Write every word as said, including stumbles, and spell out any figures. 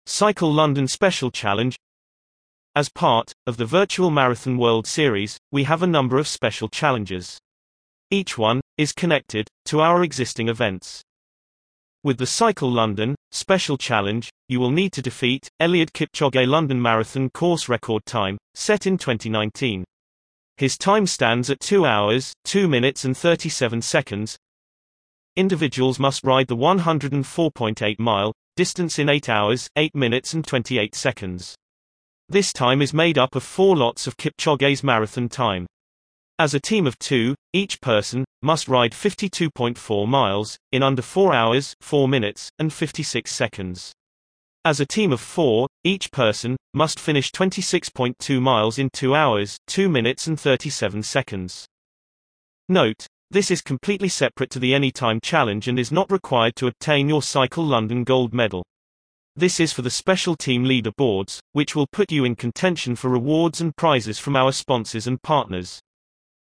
Cycle London Special Challenge. As part of the Virtual Marathon World Series, we have a number of special challenges. Each one is connected to our existing events. With the Cycle London Special Challenge, you will need to defeat Eliud Kipchoge London Marathon course record time, set in twenty nineteen. His time stands at two hours, two minutes and thirty-seven seconds. Individuals must ride the one hundred four point eight mile distance in eight hours, eight minutes and twenty-eight seconds. This time is made up of four lots of Kipchoge's marathon time. As a team of two, each person must ride fifty-two point four miles in under four hours, four minutes and fifty-six seconds. As a team of four, each person must finish twenty-six point two miles in two hours, two minutes and thirty-seven seconds. Note: this is completely separate to the Anytime Challenge and is not required to obtain your Cycle London gold medal. This is for the special team leaderboards, which will put you in contention for rewards and prizes from our sponsors and partners.